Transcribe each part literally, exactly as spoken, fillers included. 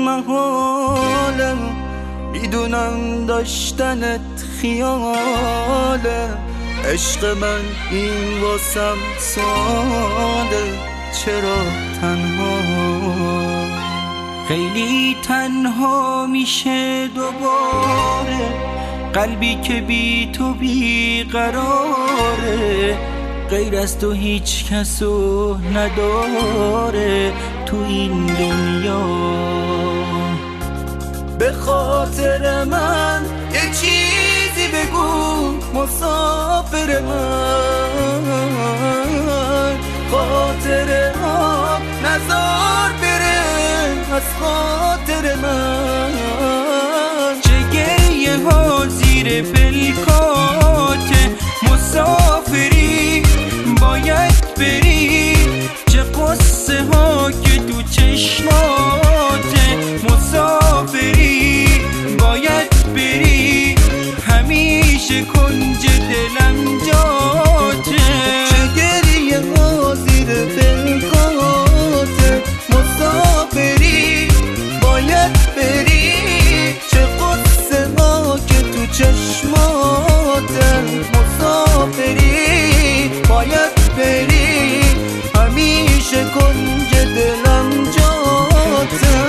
محاله، میدونم داشتنت خیاله. عشق من این واسم سواله، چرا تنها؟ خیلی تنها میشه دوباره، قلبی که بی تو بی قراره. غیر از تو هیچ کسو نداره تو این دنیا. به خاطر من یه چیزی بگو مسافر من، خاطر ها نزار بره از خاطر من. چه گریه ها زیر پلکات مسافری باید بری، چه قصه ها که تو چشمات مسافری باید بری. همیشه کنج دلم جاته، چه گریه ها زیر پلکات مسافری باید بری، چه قصه ها که تو چشمات مسافری باید بری. همیشه کنج دلم جاته.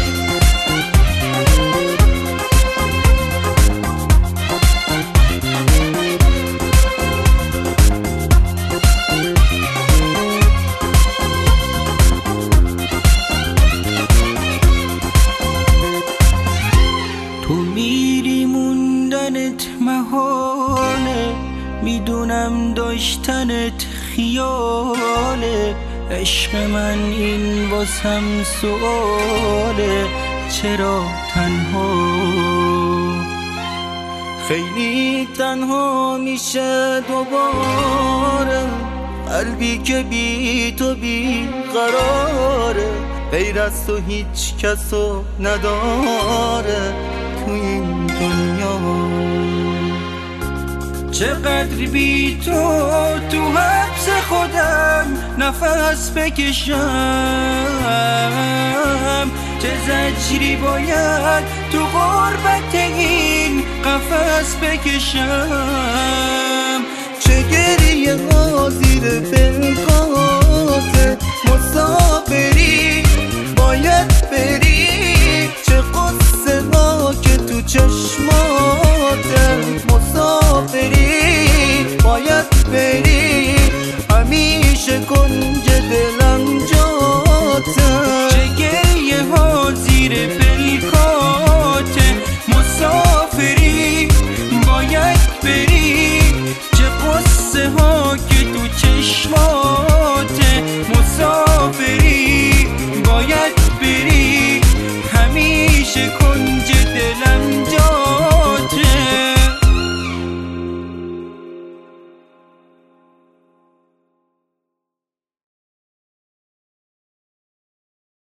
تو میری موندنت محاله، میدونم داشتنت خیاله. عشق من این واسم سواله، چرا تنها؟ خیلی تنها میشه دوباره، قلبی که بی تو بی قراره. غیر از تو هیچ کسو نداره تو این دنیا. چقدر بی تو تو حبس خودم نفس بکشم، چه زجری باید تو غربت این قفس بکشم.